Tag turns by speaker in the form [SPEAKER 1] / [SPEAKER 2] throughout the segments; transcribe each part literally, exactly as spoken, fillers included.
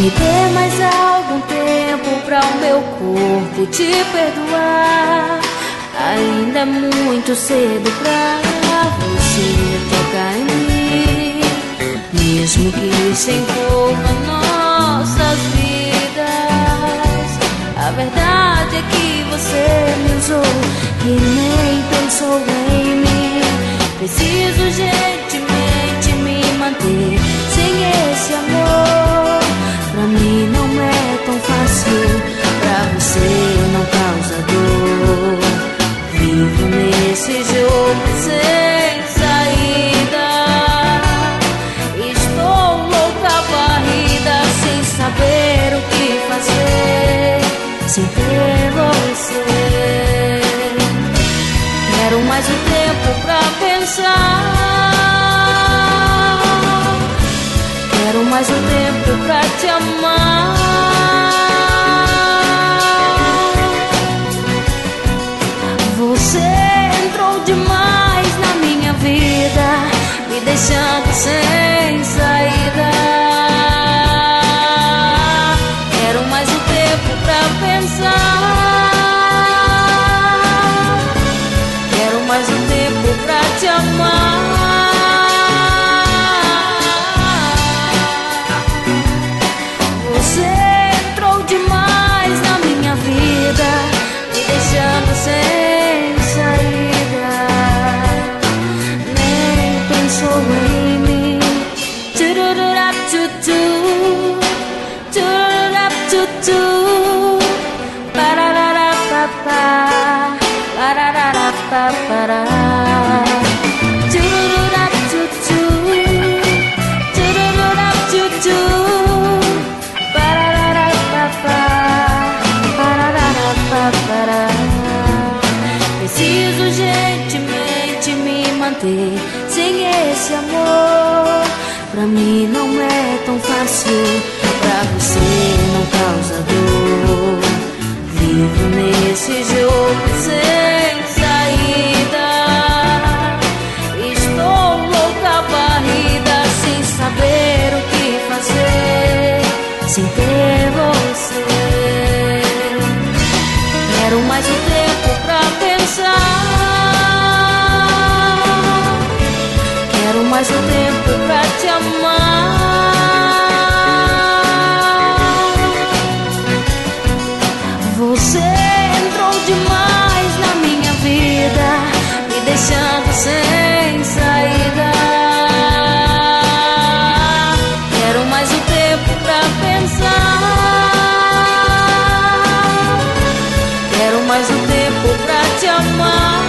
[SPEAKER 1] Me dê mais algum tempo pra o meu corpo te perdoar. Ainda é muito cedo pra você tocar em mim, mesmo que se envolva nossas vidas. A verdade é que você me usou e nem pensou em mim. Preciso urgentemente me manter sem esse amor. Pra mim não é tão fácil, pra você não causa dor. Vivo nesse jogo sem saída. Estou louca, varrida, sem saber o que fazer, sem ter você. Quero mais um tempo pra pensar. Quero mais um tempo pra te amar. Você entrou demais na minha vida, me deixando sem saída. Quero mais um tempo pra pensar. Quero mais um tempo pra te amar. Você entrou demais na minha vida, me deixando sem saída. Nem pensou em mim. Turururaptutu, turururaptutu, parararapapá, parararapapá. Turururaptutu, turururaptutu, parararapapá, parararapapá. Preciso urgentemente me manter sem esse amor. Pra mim não é tão fácil, pra você não causa dor. Vivo nesse jogo sem saída. Estou louca, varrida, sem saber o que fazer, sem ter você. Quero mais um tempo pra pensar. Quero mais um tempo pra te amar. Você entrou demais na minha vida, me deixando sem saída. Quero mais um tempo pra pensar. Quero mais um tempo pra te amar.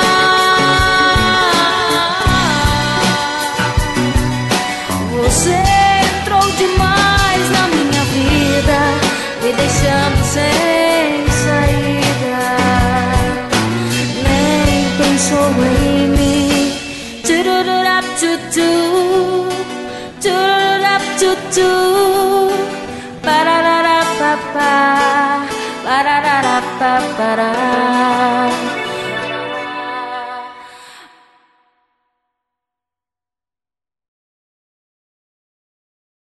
[SPEAKER 1] Você entrou demais na minha vida, me deixando sem saída. Nem pensou em mim. Turururaptutu, turururaptutu, parararapapá, parararapapá.